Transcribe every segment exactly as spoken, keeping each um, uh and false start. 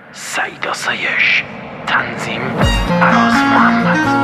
سعید آسایش، تنظیم عراض محمد.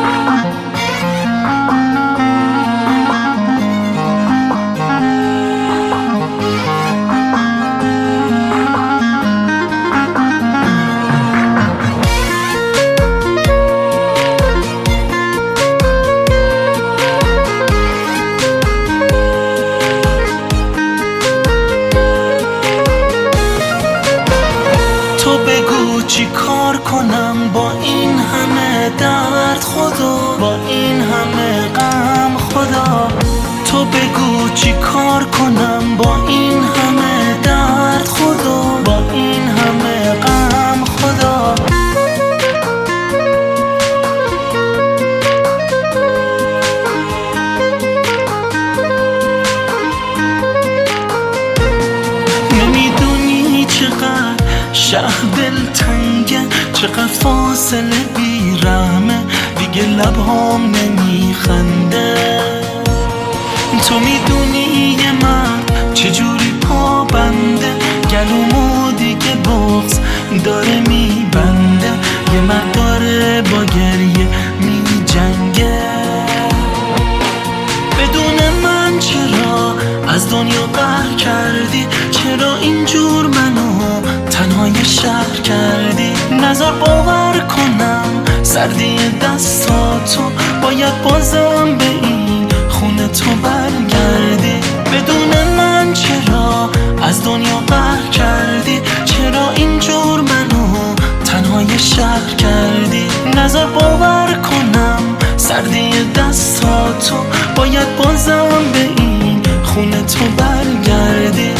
تو بگو چی کار کنم با این همه درد خدا، با این همه غم خدا. تو بگو چی کار کنم با این همه درد خدا، با این همه غم خدا. نمیدونی چقدر شهر دلتنگه، چقدر فاصله بیرحمه، دیگه لبهام نمیخنده. تو میدونی یه من چجوری پا بنده، گلومو دیگه بغض داره میبنده، یه مرد داره با گریه میجنگه. بدون من چرا از دنیا قهر کردی؟ چرا اینجور منو تنهای شهر کردی؟ نظر باور کنم سردی دستاتو، باید بازم به این خونه تو برگردی. بدون من چرا از دنیا قهر کردی؟ چرا اینجور منو تنهای شهر کردی؟ نظر باور کنم سردی دستاتو، باید بازم به این خونه تو برگردی.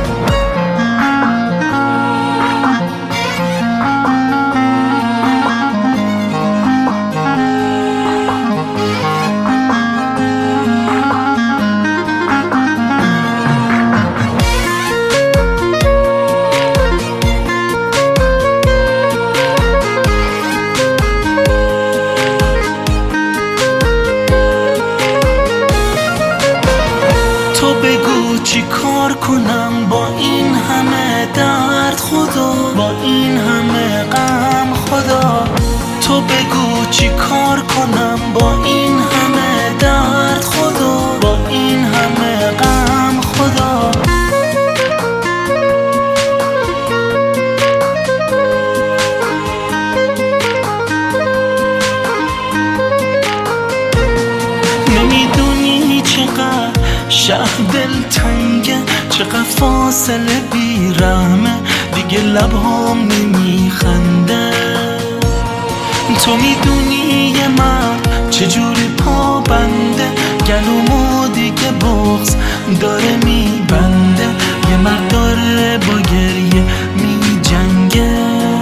تو بگو چی کار کنم با این همه درد خدا، با این همه غم خدا. تو بگو چی کار کنم با این همه درد خدا، با این همه غم خدا. نمیدونی چقدر شهر دلتنگه، چقدر فاصله بیرحمه، دیگه لبهام نمیخنده. تو میدونی یه من چجوری پا بنده، گلومو دیگه بغض داره میبنده، یه مرد داره با گریه میجنگه.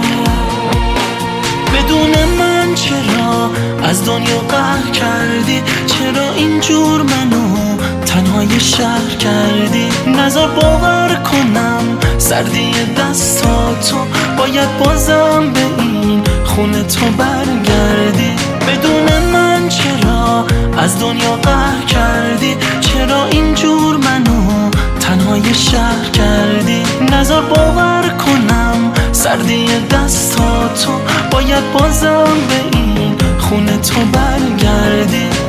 بدون من چرا از دنیا قهر کردی؟ چرا اینجور منو تنهای شهر کردی؟ نظر باور کنم سردی دستاتو، باید بازم به این خونه تو برگردی. بدون من چرا از دنیا قهر کردی؟ چرا اینجور منو تنهای شهر کردی؟ نظر باور کنم سردی دستاتو، باید بازم به این خونه تو برگردی.